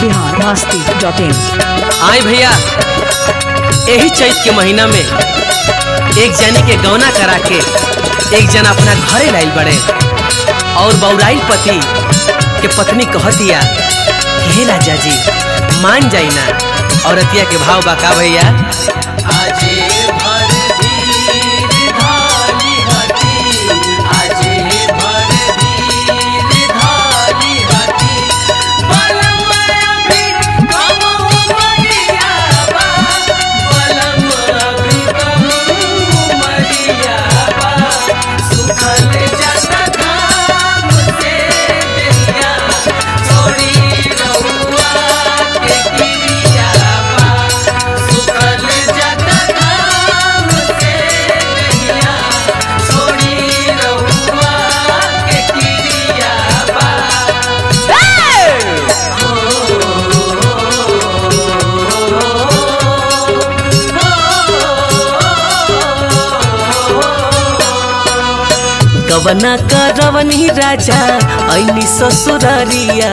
biharmasti.in। आई भैया यही चैत के महीना में एक जने के गौना करा के एक जना अपना घरे लाइल बड़े और बौराइल पति के पत्नी कहतिया हे राजा जी मान जाई ना। औरतिया के भाव बाका भैया गवना करवनी राजा ऐनी ससुरारिया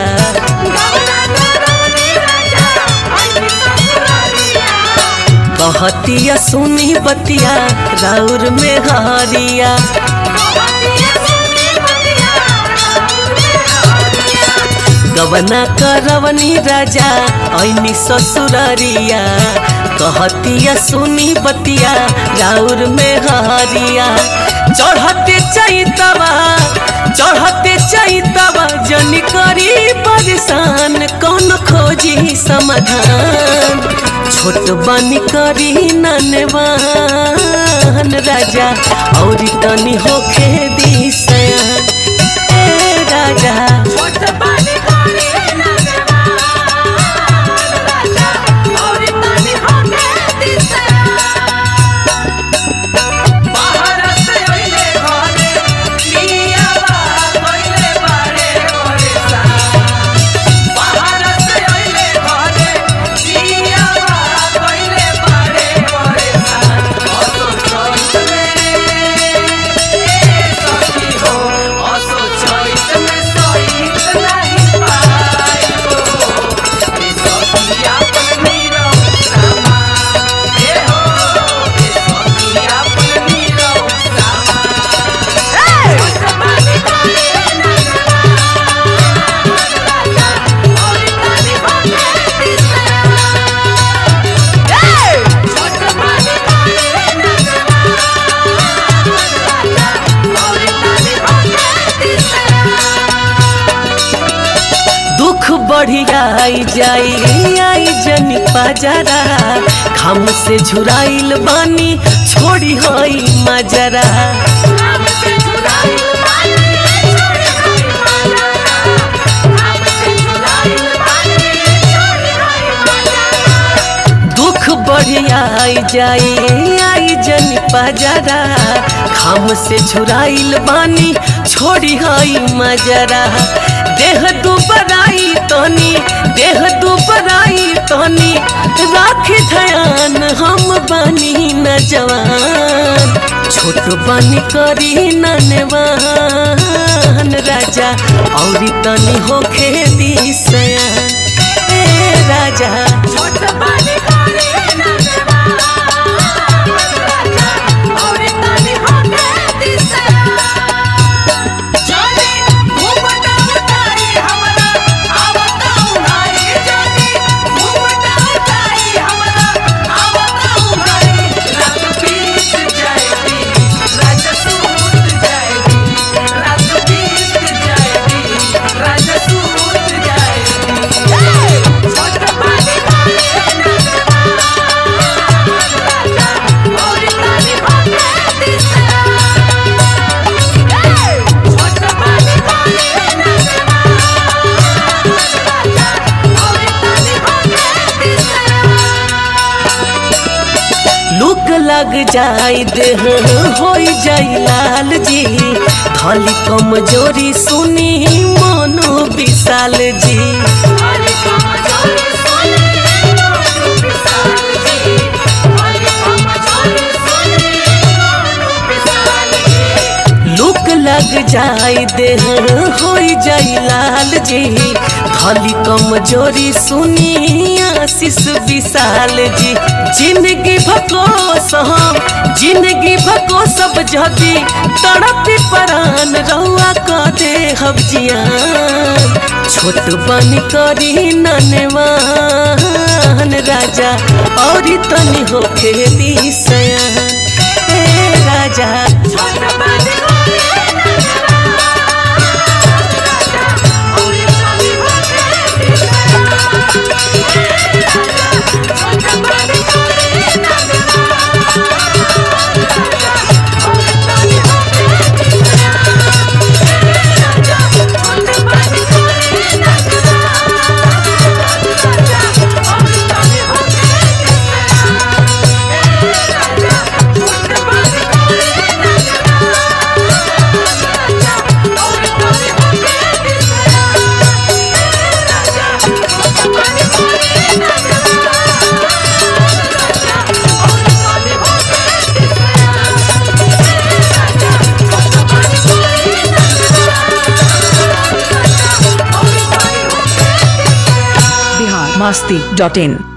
कहतिया सुनी बतिया राउर में हरिया गवना करवनी राजा ऐनी ससुरारिया कहतिया सुनी बतिया राउर में हरिया चढ़ते चैतवा जनी करी परेशान कौन खोजी समाधान छोट बनी करी ननवान राजा और तनी होखे दिसयान ए राजा छोट बनी करी बढ़िया आई जनी पाजरा खाम से झुराइल बानी छोड़ी होई मजरा दुख बढ़िया आई जनी पाजरा खाम से झुराइल बानी छोड़ी होई मजरा देह दुबराई तनी राखी ध्यान हम बानी न जवान छोट बानी करी ननवान राजा और तनी होखे दिसयान ए राजा छोट बानी करी ननवान राजा और तनी होखे दिसयान लग जाई देह होई जाई लाल जी खाली कमजोरी सुनी मनो विशाल जी लुक लग जाई दे होई जाई लाल जी धली कमजोरी सुनी आशीष विशाल जी जिंदगी भको सब जदी तड़पी परान रहुआ क दे हम जियान छोट बन करी ननवान राजा और तनी होके दी सयान राजा masti.in